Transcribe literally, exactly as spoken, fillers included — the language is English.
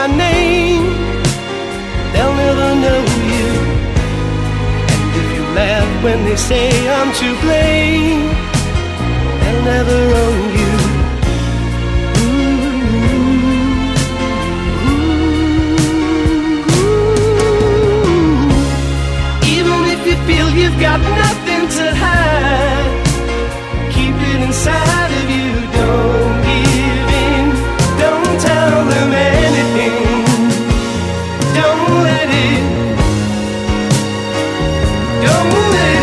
my name, they'll never know you. And if you laugh when they say I'm to blame, they'll never own you. Feel you've got nothing to hide, keep it inside of you. Don't give in, don't tell them anything. Don't let it, don't let